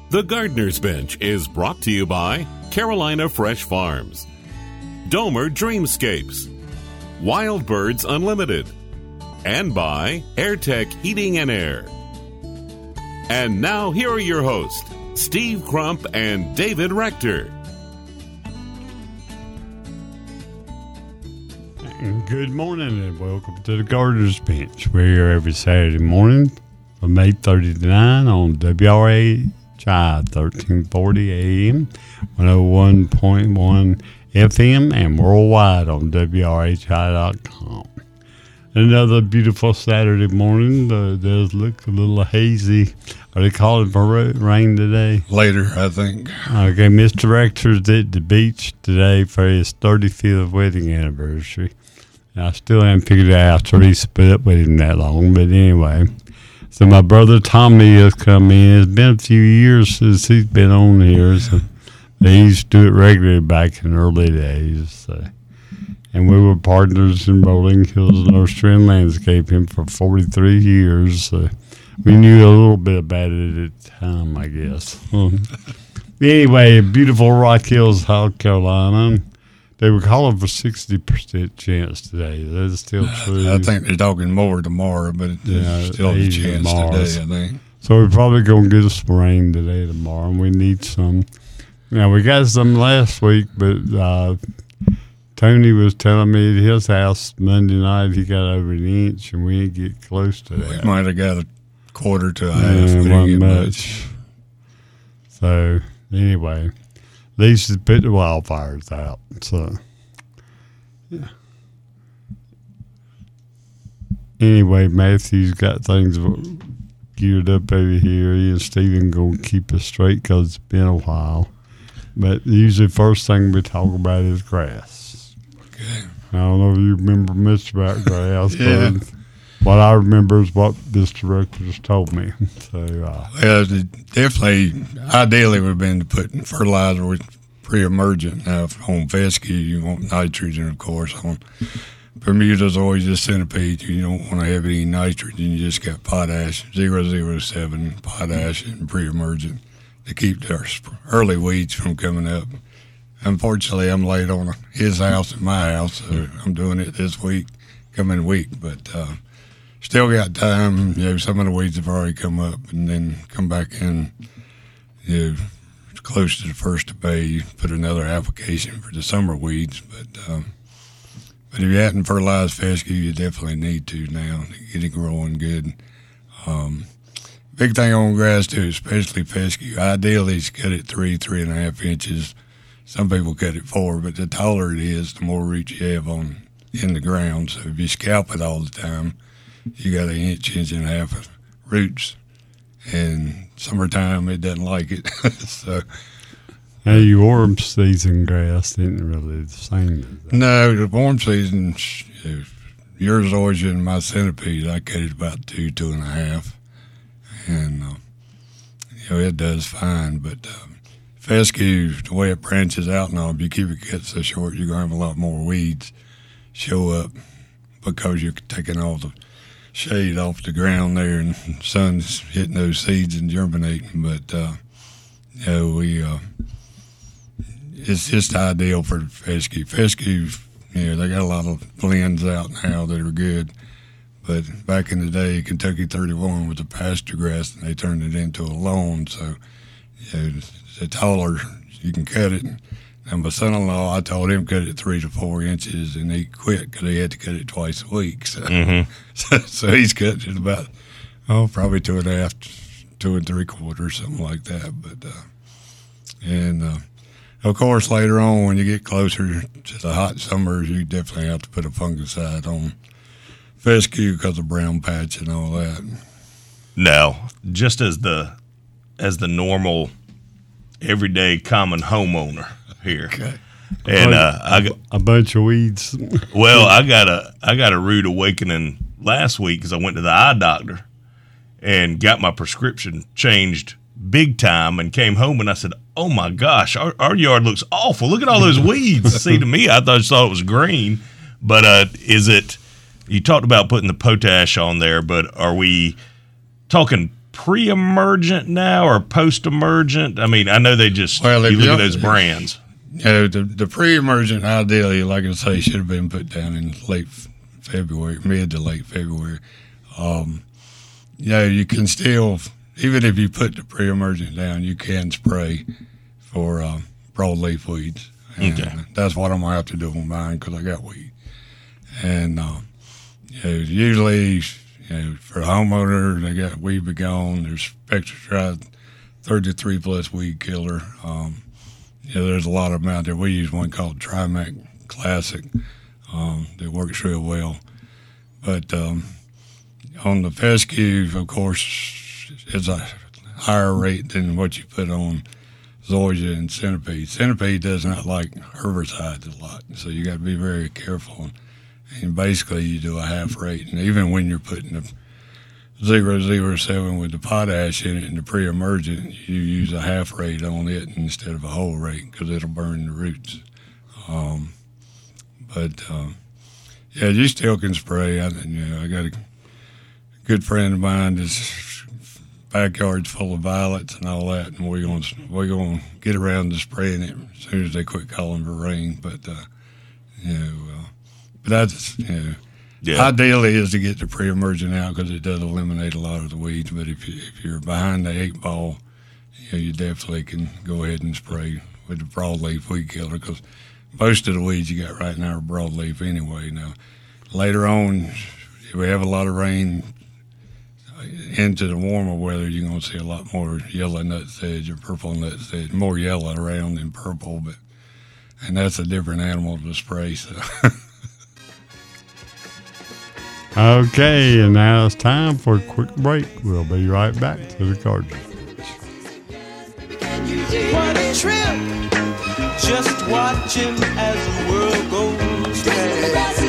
The Gardener's Bench is brought to you by Carolina Fresh Farms, Domer Dreamscapes, Wild Birds Unlimited, and by AirTech Heating and Air. And now here are your hosts, Steve Crump and David Rector. Good morning and welcome to the Gardener's Bench. We're here every Saturday morning from 8:30 to 9 on WRHI 1340 AM, 101.1 FM, and worldwide on WRHI.com. Another beautiful Saturday morning. It does look a little hazy. Are they calling for rain today? Later, I think. Okay, Mr. Rector's at the beach today for his 35th wedding anniversary. I still haven't figured out after he split up with him that long, but anyway. So my brother Tommy has come in. It's been a few years since he's been on here. So they used to do it regularly back in the early days. So. And we were partners in Rolling Hills Nursery and Landscaping for 43 years. So we knew a little bit about it at the time, I guess. Anyway, beautiful Rock Hills, South Carolina. They were calling for 60% chance today. That's still true. I think they're talking more tomorrow, but there's still a chance today, I think. So we're probably going to get some rain today, tomorrow, and we need some. Now, we got some last week, but Tony was telling me at his house Monday night he got over an inch, and we didn't get close to that. We might have got a quarter to a half. We didn't get much. So, anyway. At least to put the wildfires out. So, yeah. Anyway, Matthew's got things geared up over here. He and Stephen going to keep us straight because it's been a while. But usually first thing we talk about is grass. Okay. I don't know if you remember much about grass, Yeah. but what I remember is what this director just told me. So, well, definitely, ideally, would have been to put fertilizer with pre-emergent. Now, on fescue, you want nitrogen, of course. On Bermuda's always a centipede. You don't want to have any nitrogen. You just got potash, 007, potash, and pre-emergent to keep their early weeds from coming up. Unfortunately, I'm late on his house and my house, so I'm doing it this week, coming week, but still got time. You know, some of the weeds have already come up, and then come back in, you know, close to the 1st of May, you put another application for the summer weeds. But if you hadn't fertilized fescue, you definitely need to now to get it growing good. Big thing on grass too, especially fescue. Ideally, you cut it 3.5 inches. Some people cut it 4, but the taller it is, the more roots you have in the ground. So if you scalp it all the time, you got an inch and a half of roots. And summertime, it doesn't like it. So, hey, your warm season grass isn't really the same as that. No, the warm season, yours always in my centipede. I cut it about 2.5. And, you know, it does fine. But fescue, the way it branches out now, if you keep it cut so short, you're going to have a lot more weeds show up because you're taking all the shade off the ground there, and the sun's hitting those seeds and germinating. But you know, it's just ideal for fescue. Fescue, you know, they got a lot of blends out now that are good. But back in the day, Kentucky 31 was a pasture grass, and they turned it into a lawn. So, you know, the taller you can cut it. And my son-in-law, I told him cut it 3 to 4 inches, and he quit because he had to cut it twice a week. So, so he's cutting it about, probably 2.5, 2 3/4, something like that. But of course, later on when you get closer to the hot summers, you definitely have to put a fungicide on fescue because of brown patch and all that. Now, just as the normal, everyday, common homeowner here, okay. And I got a bunch of weeds. Well, I got a rude awakening last week because I went to the eye doctor and got my prescription changed big time, and came home and I said, "Oh my gosh, our yard looks awful. Look at all those weeds." See, to me, I thought it was green, but is it? You talked about putting the potash on there, but are we talking pre-emergent now or post-emergent? I mean, I know they just, you look at those brands. The pre-emergent, ideally, like I say, should have been put down in late February, mid to late February. You can still, even if you put the pre-emergent down, you can spray for broadleaf weeds. And that's what I'm going to have to do on mine because I got weed. And usually, for a homeowner, they got Weed B Gone. There's Spectra 33 plus weed killer. There's a lot of them out there. We use one called Trimac Classic that works real well. But on the fescue, of course, it's a higher rate than what you put on zoysia and centipede. Centipede does not like herbicides a lot, so you got to be very careful. And basically, you do a half rate. And even when you're putting the 007 with the potash in it and the pre-emergent, you use a half rate on it instead of a whole rate because it'll burn the roots. You still can spray. I got a good friend of mine that's backyard's full of violets and all that, and we're going to get around to spraying it as soon as they quit calling for rain. But that's ideally is to get the pre-emergent out because it does eliminate a lot of the weeds. But if you're behind the 8-ball, you definitely can go ahead and spray with the broadleaf weed killer because most of the weeds you got right now are broadleaf anyway. Now, later on, if we have a lot of rain into the warmer weather, you're going to see a lot more yellow nutsedge or purple nutsedge, more yellow around than purple. And that's a different animal to spray. So. Okay, and now it's time for a quick break. We'll be right back to the Gardener's Bench. What a trip! Just watching as the world goes past.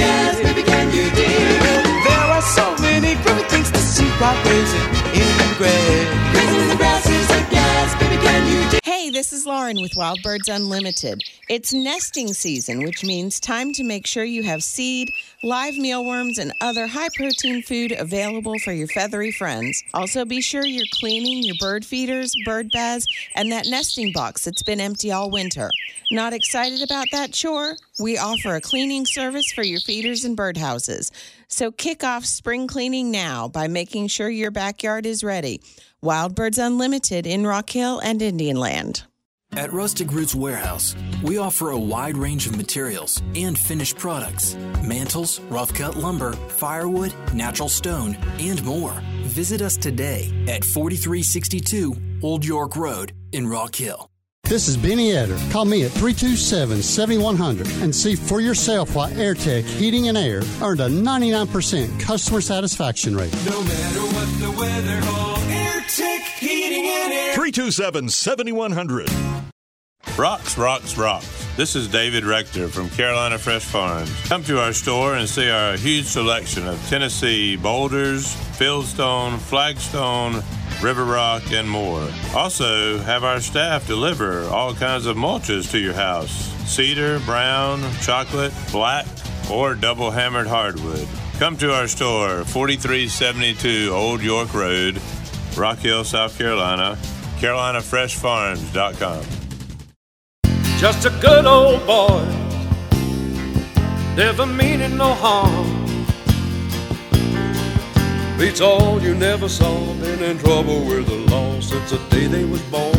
There are so many great things to see while grazing in the grass. Grazing in the grass is a gas, baby, can you dig? Hey, this is Lauren with Wild Birds Unlimited. It's nesting season, which means time to make sure you have seed, live mealworms, and other high-protein food available for your feathery friends. Also, be sure you're cleaning your bird feeders, bird baths, and that nesting box that's been empty all winter. Not excited about that chore? We offer a cleaning service for your feeders and birdhouses. So kick off spring cleaning now by making sure your backyard is ready. Wild Birds Unlimited in Rock Hill and Indian Land. At Rustic Roots Warehouse, we offer a wide range of materials and finished products. Mantles, rough-cut lumber, firewood, natural stone, and more. Visit us today at 4362 Old York Road in Rock Hill. This is Benny Etter. Call me at 327-7100 and see for yourself why AirTech Heating and Air earned a 99% customer satisfaction rate. No matter what the weather, call AirTech Heating and Air. 327-7100. Rocks, rocks, rocks. This is David Rector from Carolina Fresh Farms. Come to our store and see our huge selection of Tennessee boulders, fieldstone, flagstone, river rock, and more. Also, have our staff deliver all kinds of mulches to your house. Cedar, brown, chocolate, black, or double hammered hardwood. Come to our store, 4372 Old York Road, Rock Hill, South Carolina, CarolinaFreshFarms.com. Just a good old boy, never meaning no harm. Beats all you never saw, been in trouble with the law since the day they was born.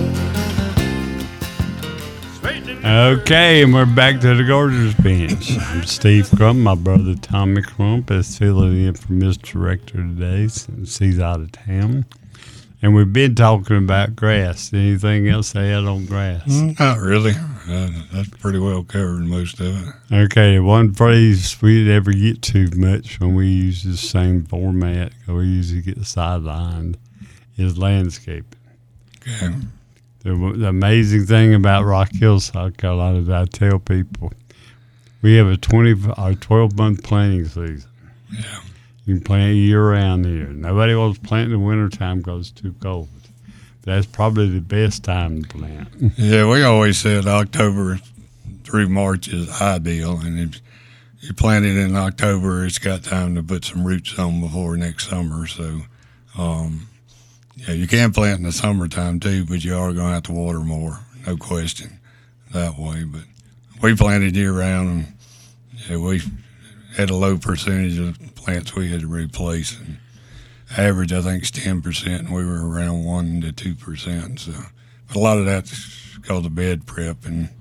Okay, and we're back to the Gardener's Bench. I'm Steve Crump. My brother Tommy Crump is filling in for Mr. Rector today since he's out of town. And we've been talking about grass. Anything else to add on grass? Not really. That's pretty well covered most of it. Okay, one phrase we never get too much when we use the same format, we usually get sidelined, is landscaping. Okay. The amazing thing about Rock Hill, South Carolina, that I tell people, we have a 12-month planting season. Yeah. You can plant year-round here. Nobody wants to plant in the wintertime because it's too cold. That's probably the best time to plant. Yeah, we always said October through March is ideal, and if you plant it in October, it's got time to put some roots on before next summer. So, Yeah, you can plant in the summertime too, but you are going to have to water more, no question, that way. But we planted year round, and yeah, we had a low percentage of plants we had to replace. And average, I think, is 10%, and we were around 1 to 2%. So, but a lot of that's because of bed prep and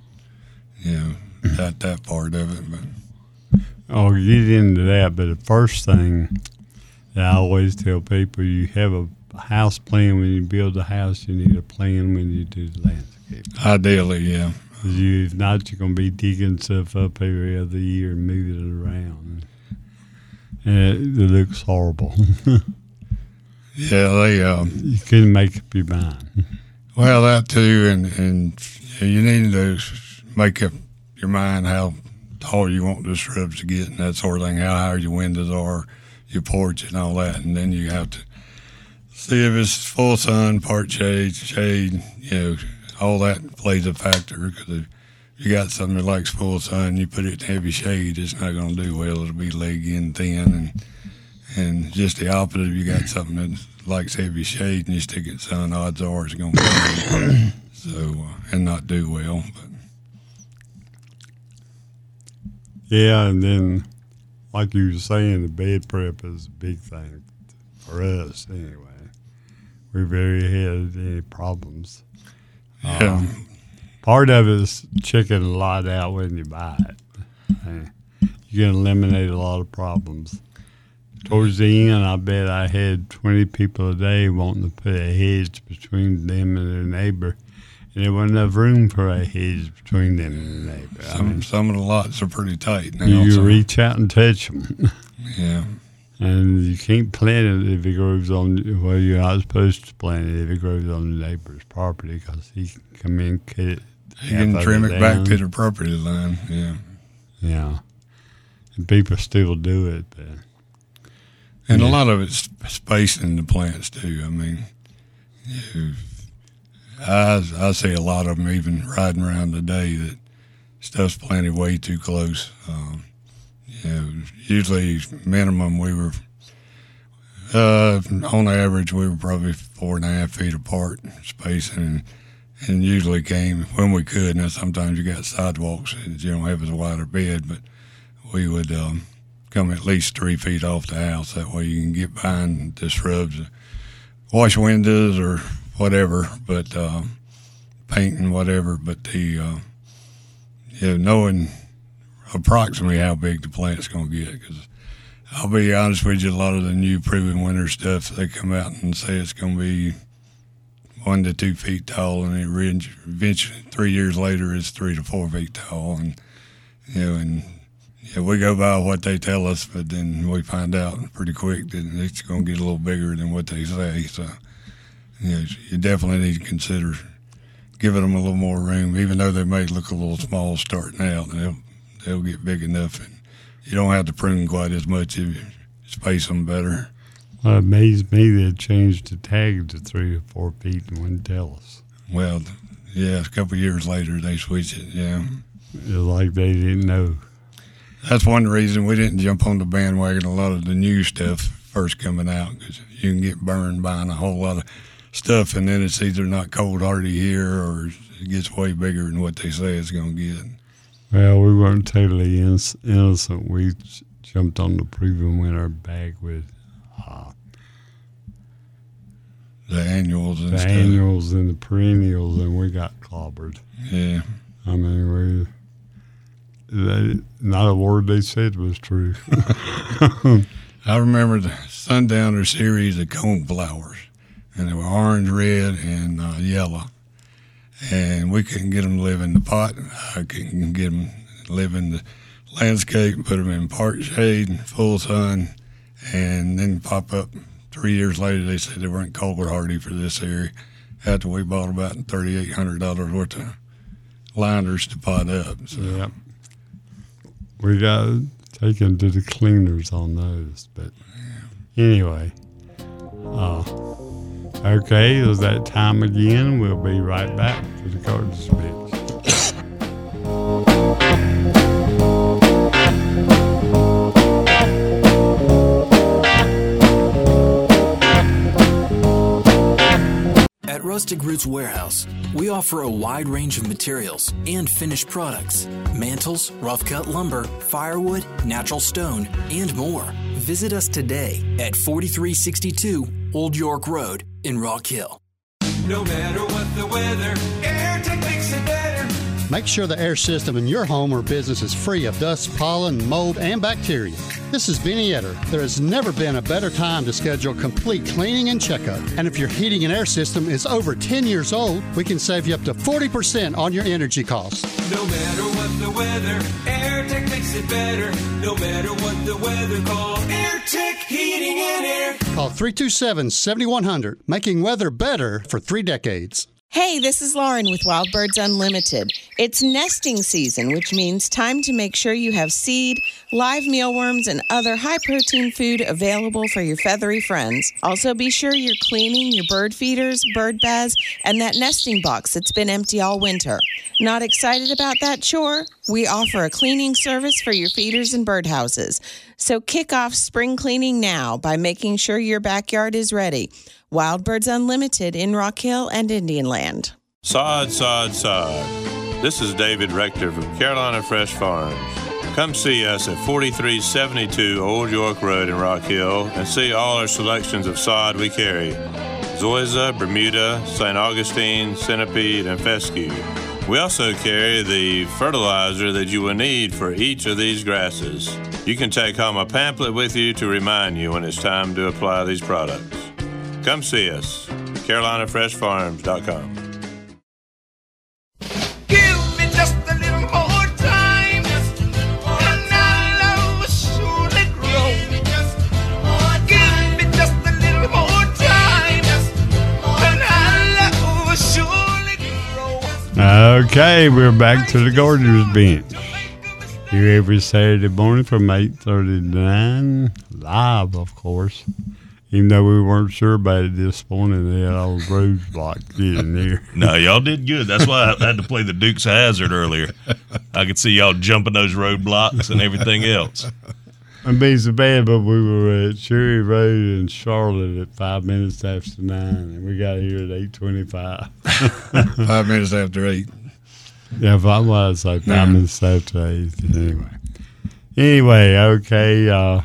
that part of it. But I'll get into that, but the first thing that I always tell people, you have a house plan when you build a house, you need a plan when you do the landscape. Ideally, yeah. If not, you're going to be digging stuff up every other year and moving it around. And it looks horrible. Yeah, you couldn't make up your mind. Well, that too, and you need to make up your mind how tall you want the shrubs to get and that sort of thing, how high your windows are, your porch and all that, and then you have to see if it's full sun, part shade, all that plays a factor, because if you got something that likes full sun, you put it in heavy shade, it's not going to do well. It'll be leggy and thin, and just the opposite, if you got something that likes heavy shade and you stick it in sun, odds are it's going to burn, and not do well. But yeah, and then, like you were saying, the bed prep is a big thing for us anyway. We're very ahead of any problems. Yeah. Part of it is checking a lot out when you buy it. You can eliminate a lot of problems. Towards the end, I bet I had 20 people a day wanting to put a hedge between them and their neighbor, and there wasn't enough room for a hedge between them and their neighbor. Some of the lots are pretty tight now. You reach out and touch them. Yeah. And you can't plant it if it grows on, well, you're not supposed to plant it if it grows on the neighbor's property, because he can come in and cut it. He can trim it back to the property line, yeah. Yeah. And people still do it. But, and a lot of it's spacing the plants, too. I mean, I see a lot of them even riding around today that stuff's planted way too close. Usually minimum we were, on average, we were probably 4.5 feet apart spacing, and usually came when we could. Now sometimes you got sidewalks and you don't have as wide a bed, but we would come at least 3 feet off the house. That way you can get behind the shrubs, wash windows or whatever, but painting, whatever. But knowing approximately how big the plant's going to get, because I'll be honest with you, a lot of the new proven winter stuff, they come out and say it's going to be 1 to 2 feet tall, and eventually 3 years later it's 3 to 4 feet tall, and we go by what they tell us, but then we find out pretty quick that it's going to get a little bigger than what they say. So you definitely need to consider giving them a little more room, even though they may look a little small starting out. They'll get big enough, and you don't have to prune quite as much if you space them better. Well, it amazed me they changed the tag to 3 to 4 feet and wouldn't tell us. Well, yeah, a couple of years later they switched it, yeah. It was like they didn't know. That's one reason we didn't jump on the bandwagon a lot of the new stuff first coming out, because you can get burned buying a whole lot of stuff, and then it's either not cold hardy here or it gets way bigger than what they say it's going to get. Well, we weren't totally innocent. We jumped on the proven winter bag with the annuals and the stuff. annuals and the perennials, and we got clobbered. Yeah. I mean, not a word they said was true. I remember the Sundowner series of cone flowers, and they were orange, red, and yellow. And we couldn't get them to live in the pot. I couldn't get them to live in the landscape, put them in part shade and full sun, and then pop up 3 years later. They said they weren't cold hardy for this area. After we bought about $3,800 worth of liners to pot up. So. Yep. We got taken to the cleaners on those. But anyway, okay, it was that time again. We'll be right back to the garden speech. At Rustic Roots Warehouse, we offer a wide range of materials and finished products. Mantles, rough-cut lumber, firewood, natural stone, and more. Visit us today at 4362 Old York Road in Rock Hill. No matter what the weather, AirTech makes it better. Make sure the air system in your home or business is free of dust, pollen, mold, and bacteria. This is Benny Etter. There has never been a better time to schedule complete cleaning and checkup. And if your heating and air system is over 10 years old, we can save you up to 40% on your energy costs. No matter what the weather, AirTech makes it better. No matter what the weather, call AirTech Heating and Air. Call 327-7100, making weather better for 3 decades. Hey, this is Lauren with Wild Birds Unlimited. It's nesting season, which means time to make sure you have seed, live mealworms, and other high-protein food available for your feathery friends. Also, be sure you're cleaning your bird feeders, bird baths, and that nesting box that's been empty all winter. Not excited about that chore? We offer a cleaning service for your feeders and birdhouses. So kick off spring cleaning now by making sure your backyard is ready. Wild Birds Unlimited in Rock Hill and Indian Land. Sod, sod, sod. This is David Rector from Carolina Fresh Farms. Come see us at 4372 Old York Road in Rock Hill and see all our selections of sod we carry. Zoysia, Bermuda, St. Augustine, Centipede, and Fescue. We also carry the fertilizer that you will need for each of these grasses. You can take home a pamphlet with you to remind you when it's time to apply these products. Come see us, CarolinaFreshFarms.com. Give me just a little more time, and our love will surely grow. Give me just a little more time, and our love will surely grow. Okay, we're back to the Gardener's Bench. Here every Saturday morning from 8:30 to 9, live, of course. Even though we weren't sure about it this morning, they had all the roads blocked getting there. No, y'all did good. That's why I had to play the Dukes of Hazzard earlier. I could see y'all jumping those roadblocks and everything else. It'd be so bad, but we were at Cherry Road in Charlotte at 5 minutes after 9, and we got here at 8:25. 5 minutes after 8. Yeah, if I was like 5 minutes after 8. Anyway, okay.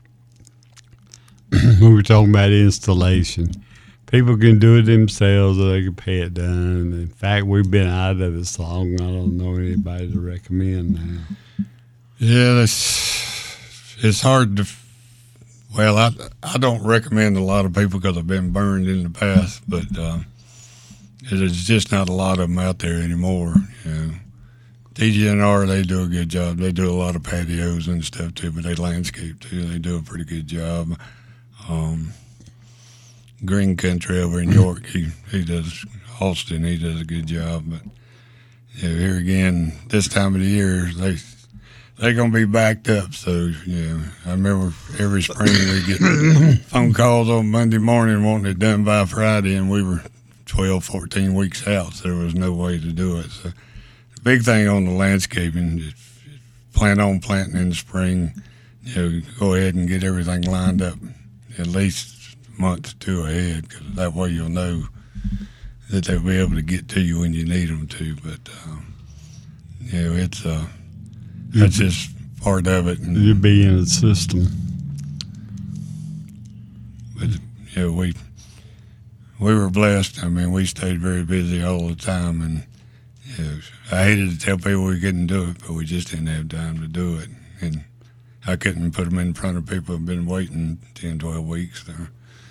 We were talking about installation. People can do it themselves or they can pay it done. In fact, we've been out of it so long, I don't know anybody to recommend now. Yeah, it's hard to. Well, I don't recommend a lot of people because I've been burned in the past, but there's just not a lot of them out there anymore. You know. DGNR, they do a good job. They do a lot of patios and stuff too, but they landscape too. They do a pretty good job. Green Country over in York, he does. Austin, he does a good job. But yeah, here again, this time of the year, they're gonna be backed up. So yeah, I remember every spring we get phone calls on Monday morning wanting it done by Friday, and we were 12, 14 weeks out, so there was no way to do it. So the big thing on the landscaping is plan on planting in the spring. You know, go ahead and get everything lined up at least a month or two ahead, because that way you'll know that they'll be able to get to you when you need them to. But you know, it's that's just part of it. And, you'd be in the system. But you know, we were blessed. I mean, we stayed very busy all the time, and you know, I hated to tell people we couldn't do it, but we just didn't have time to do it. And I couldn't put them in front of people who've been waiting 10, 12 weeks there.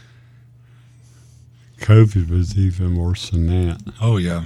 COVID was even worse than that. Oh, yeah.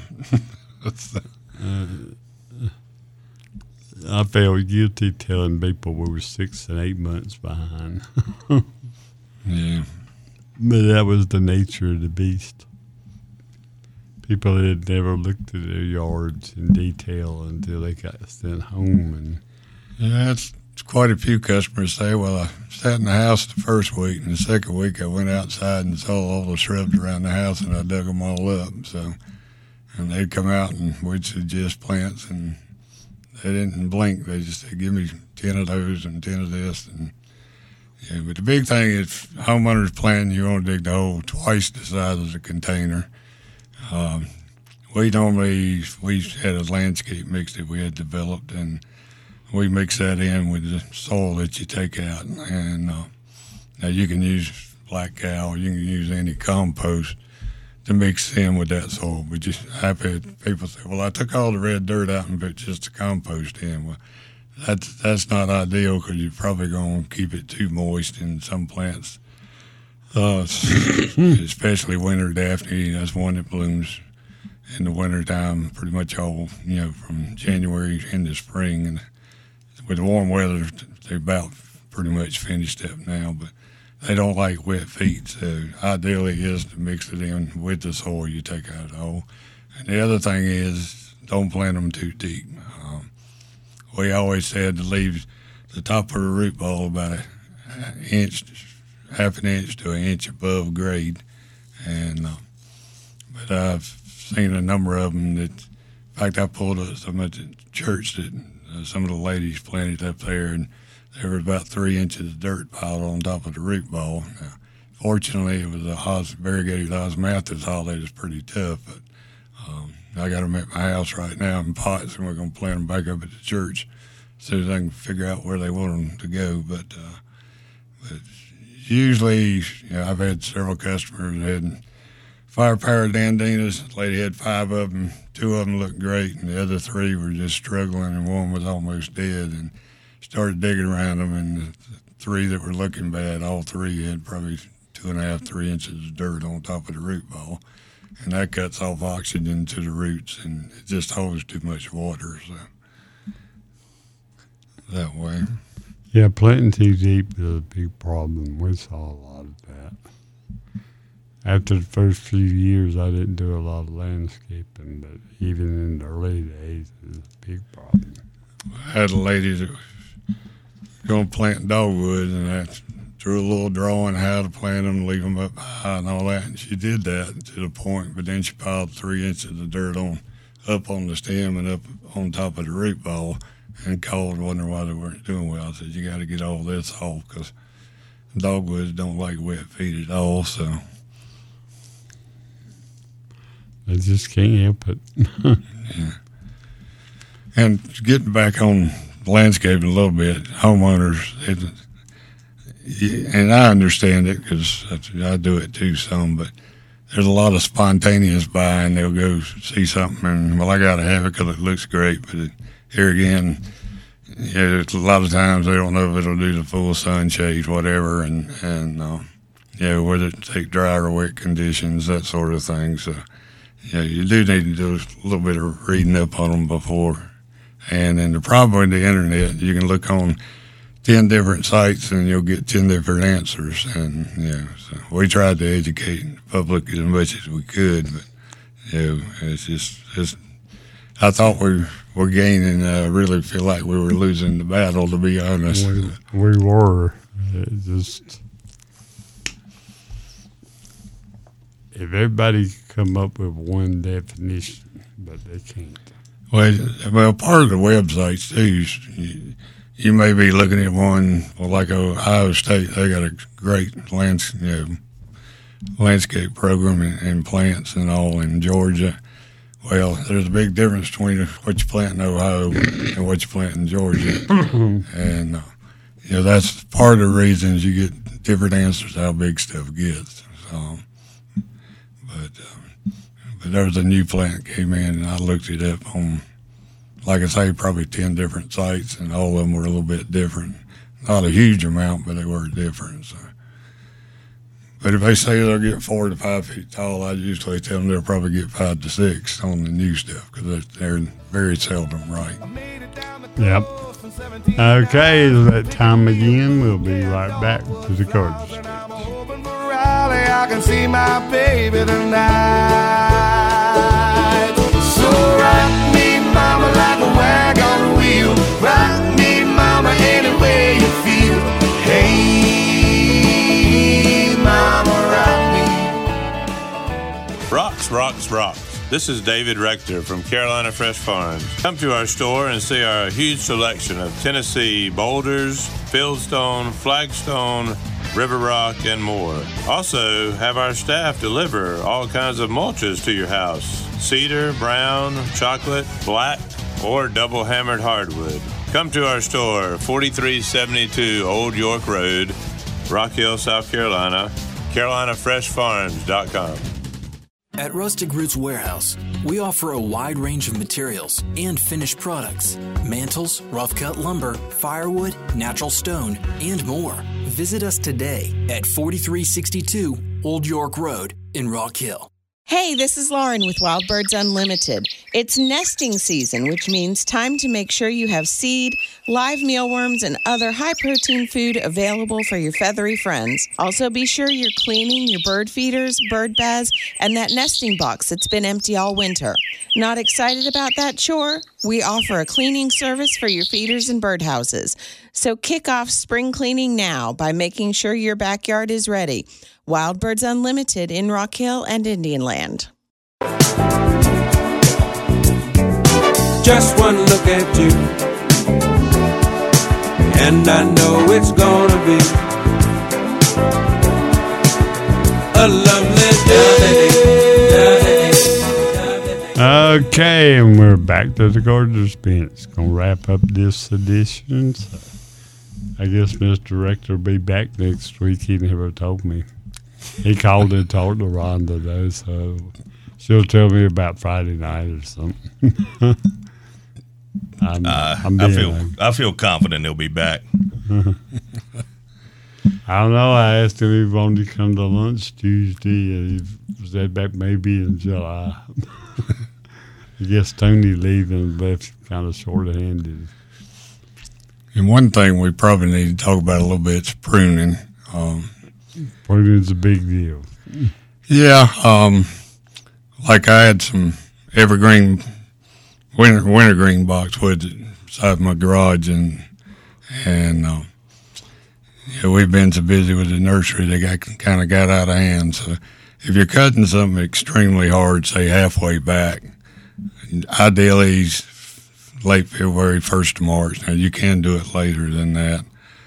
I felt guilty telling people we were 6 and 8 months behind. Yeah. But that was the nature of the beast. People had never looked at their yards in detail until they got sent home. And yeah, it's quite a few customers say, well, I sat in the house the first week, and the second week I went outside and saw all the shrubs around the house, and I dug them all up. So, and they'd come out, and we'd suggest plants, and they didn't blink. They just said, give me 10 of those and 10 of this. And yeah, but the big thing is homeowners planting, you want to dig the hole twice the size of the container. we had a landscape mix that we had developed, and we mix that in with the soil that you take out. And now you can use black cow, you can use any compost to mix in with that soil. But I've had people say, well, I took all the red dirt out and put just the compost in. Well, that's not ideal because you're probably going to keep it too moist in some plants. Especially winter daphne, that's one that blooms in the wintertime pretty much all, from January into spring. And with the warm weather, they're about pretty much finished up now, but they don't like wet feet. So ideally is to mix it in with the soil you take out of the hole. And the other thing is don't plant them too deep. We always said to leave the top of the root ball about half an inch to an inch above grade. And but I've seen a number of them that, in fact, I pulled up some at the church that some of the ladies planted up there, and there was about 3 inches of dirt piled on top of the root ball. Now, fortunately, it was a variegated osmanthus haul that is pretty tough, but I got them at my house right now in pots, and we're going to plant them back up at the church as soon as I can figure out where they want them to go. But usually, I've had several customers that had fire-powered Andinas. The lady had 5 of them. 2 of them looked great, and the other 3 were just struggling, and one was almost dead. And started digging around them, and the 3 that were looking bad, all 3 had probably 2.5, 3 inches of dirt on top of the root ball. And that cuts off oxygen to the roots, and it just holds too much water. So that way. Yeah, planting too deep is a big problem. We saw a lot of that. After the first few years, I didn't do a lot of landscaping, but even in the early days, it was a big problem. I had a lady that was going to plant dogwood, and I drew a little drawing how to plant them, leave them up high and all that. And she did that to the point, but then she piled 3 inches of dirt up on the stem and up on top of the root ball, and called, wondering why they weren't doing well. I said, you got to get all this off because dogwoods don't like wet feet at all. So they just can't help it. Yeah. And getting back on landscaping a little bit, homeowners, and I understand it because I do it too some, but there's a lot of spontaneous buying. They'll go see something and, well, I got to have it because it looks great. But here again, a lot of times they don't know if it'll do the full sunshade, whatever, and whether it take dry or wet conditions, that sort of thing. So, you do need to do a little bit of reading up on them before. And then the problem with the internet, you can look on 10 different sites and you'll get 10 different answers. And, so we tried to educate the public as much as we could, but, it's I thought we were gaining. I really feel like we were losing the battle, to be honest. We were. It just, if everybody could come up with one definition, but they can't. Well, part of the websites too, you may be looking at one, like Ohio State. They got a great landscape program and plants and all in Georgia. Well, there's a big difference between what you plant in Ohio and what you plant in Georgia, and that's part of the reasons you get different answers how big stuff gets. So, but there was a new plant came in, and I looked it up on, like I say, probably 10 different sites, and all of them were a little bit different. Not a huge amount, but they were different. So. But if they say they'll get 4 to 5 feet tall, I usually tell them they'll probably get 5 to 6 on the new stuff because they're very seldom right. Yep. Okay, it's that time again. We'll be right back to the garden speech. I can see my baby tonight. So rock me, mama, like a wagon wheel. Rock me, mama, any way you feel. Hey, mama, rock me. Rocks, rocks, rocks. This is David Rector from Carolina Fresh Farms. Come to our store and see our huge selection of Tennessee boulders, fieldstone, flagstone, River Rock, and more. Also, have our staff deliver all kinds of mulches to your house. Cedar, brown, chocolate, black, or double hammered hardwood. Come to our store, 4372 Old York Road, Rock Hill, South Carolina, CarolinaFreshFarms.com. At Rustic Roots Warehouse, we offer a wide range of materials and finished products. Mantles, rough-cut lumber, firewood, natural stone, and more. Visit us today at 4362 Old York Road in Rock Hill. Hey, this is Lauren with Wild Birds Unlimited. It's nesting season, which means time to make sure you have seed, live mealworms, and other high-protein food available for your feathery friends. Also, be sure you're cleaning your bird feeders, bird baths, and that nesting box that's been empty all winter. Not excited about that chore? We offer a cleaning service for your feeders and birdhouses. So kick off spring cleaning now by making sure your backyard is ready. Wild Birds Unlimited in Rock Hill and Indian Land. Just one look at you, and I know it's gonna be a lovely day. Okay, and we're back to the Gardener's Bench. Gonna wrap up this edition. So I guess Mr. Rector will be back next week. He never told me. He called and talked to Rhonda, though, so she'll tell me about Friday night or something. I feel confident he'll be back. I don't know. I asked him if he wanted to come to lunch Tuesday, and he said back maybe in July. I guess Tony leaving left kind of short-handed. And one thing we probably need to talk about a little bit is pruning. Pruning's a big deal. Yeah, like I had some evergreen wintergreen boxwoods inside my garage, and yeah, we've been so busy with the nursery they kind of got out of hand. So if you're cutting something extremely hard, say halfway back, ideally late February, 1st of March. Now you can do it later than that,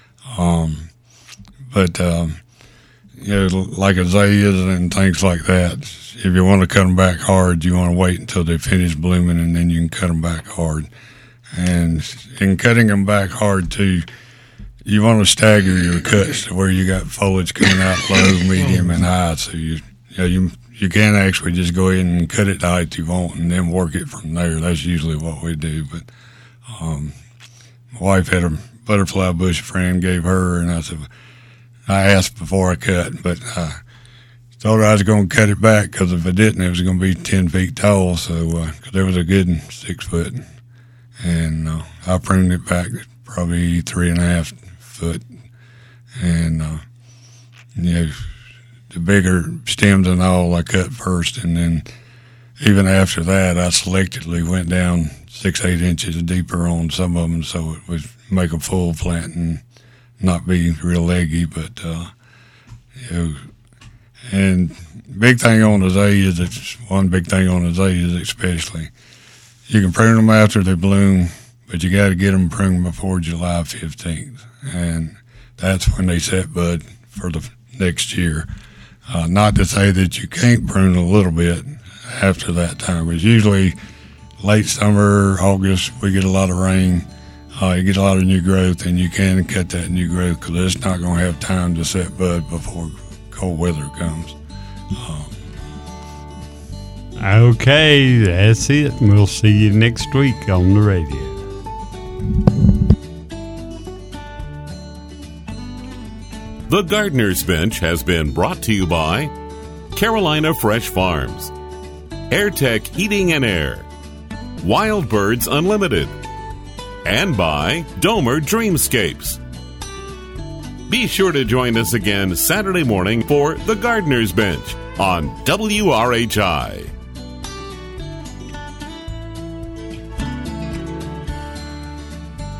but you know, like azaleas and things like that, if you want to cut them back hard, you want to wait until they finish blooming, and then you can cut them back hard. And in cutting them back hard, too, you want to stagger your cuts to where you got foliage coming out low, medium, and high. So you can actually just go ahead and cut it the height you want and then work it from there. That's usually what we do. But my wife had a butterfly bush friend, gave her, and I asked before I cut, but I told her I was going to cut it back, because if I didn't, it was going to be 10 feet tall. So, cause there was a good 6 foot, and I pruned it back probably 3.5 foot, and you know, the bigger stems and all I cut first, and then even after that, I selectively went down 6-8 inches deeper on some of them, so it would make a full plant and not be real leggy. But you know, and big thing on azaleas, it's one big thing on azaleas especially, you can prune them after they bloom, but you got to get them pruned before July 15th, and that's when they set bud for the next year. Not to say that you can't prune a little bit after that time. It's usually late summer, August, we get a lot of rain. You get a lot of new growth, and you can cut that new growth, because it's not going to have time to set bud before cold weather comes. Okay, that's it. We'll see you next week on the radio. The Gardener's Bench has been brought to you by Carolina Fresh Farms, AirTech Heating and Air, Wild Birds Unlimited, and by Domer Dreamscapes. Be sure to join us again Saturday morning for The Gardener's Bench on WRHI.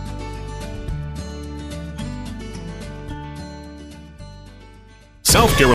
South Carolina.